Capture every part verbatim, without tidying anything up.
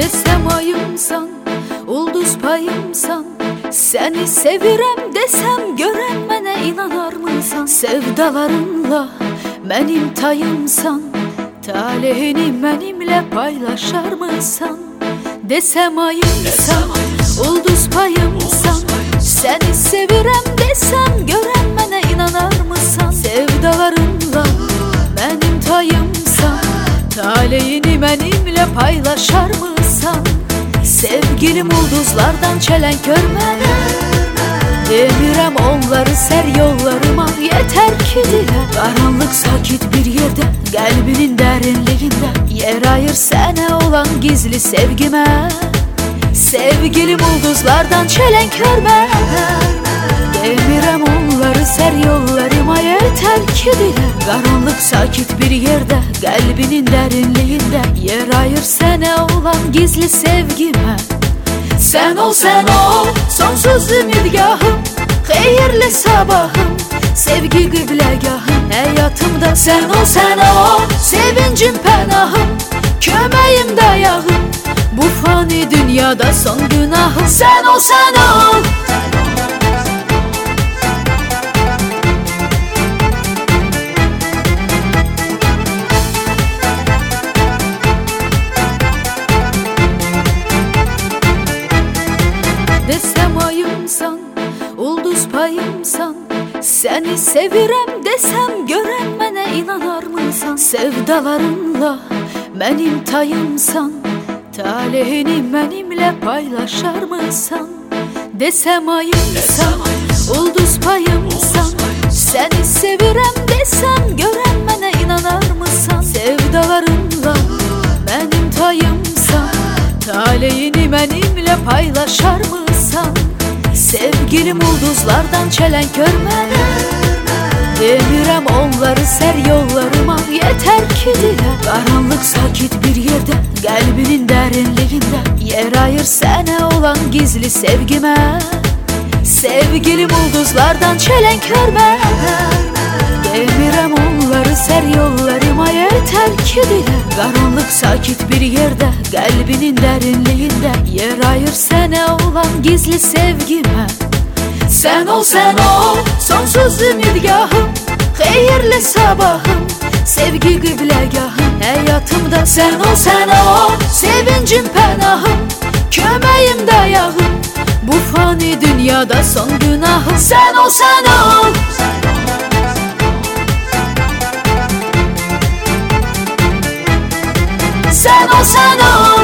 Desem ayımsan, ulduz payımsan, seni sevirem desem gören mənə inanarmısan? Sevdalarınla mənim tayımsan, talihini mənimlə paylaşarmısan? Desem ayımsan, ulduz payımsan, seni sevirem desem gören mənə inanarmısan? Sevdalarınla mənim tayımsan, talihini mənimlə paylaşarmısan? Sevgilim ulduzlardan çelenk görmene, demirəm onları ser yollarıma. Yeter ki dile, karanlık sakit bir yerde, kalbinin derinliğinde yer ayır sana olan gizli sevgime. Sevgilim ulduzlardan çelenk görmene, demirəm onları ser yollarıma. Yeter ki dile, karanlık sakit bir yerde, kalbinin derinliğinde yer ayır sana olan gizli sevgime. Sen ol, sen ol, sonsuz ümidgahım, hayırlı sabahım, sevgi kıblegahım. Hayatımda sen ol, sen ol, sevincim pənahım, köməyim dayağım, bu fani dünyada son günahım. Sen ol, sen ol. Desem ayımsan, ulduz payımsan, seni sevirem desem gören mənə inanarmısan? Sevdalarınla mənim tayımsan, talihini mənimlə paylaşarmısan? Desem ayımsan, ulduz payımsan, seni sevirem desem gören mənə inanarmısan? Sevdalarınla mənim tayımsan, talihini mənimlə paylaşarmısan? Sevgilim ulduzlardan çelenk görmene, demirəm onları ser yollarıma. Yeter ki dile, karanlık sakit bir yerde, kalbinin derinliğinde yer ayır sana olan gizli sevgime. Sevgilim ulduzlardan çelenk görmene, demirəm onları ser yollarıma. Yeter ki dile, karanlık sakit bir yerde, kalbinin derinliğinde yer ayır sana olan gizli sevgime. Sen ol, sen ol, sonsuz ümidgahım, hayırlı sabahım, sevgi kıblegahım. Hayatımda sen ol, sen ol, sevincim pənahım, köməyim dayağım, bu fani dünyada son günahım. Sen ol, sen ol. Sen ol, sen ol.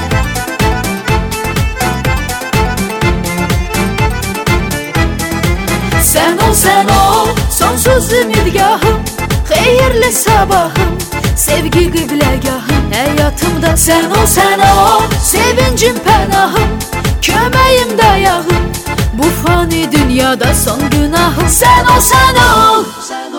Sen ol, sen ol, sonsuz ümidgahım, hayırlı sabahım, sevgi kıblegahım. Hayatımda sen ol, sen ol, sevincim pənahım, köməyim dayağım, bu fani dünyada son günahım. Sen ol, sen ol.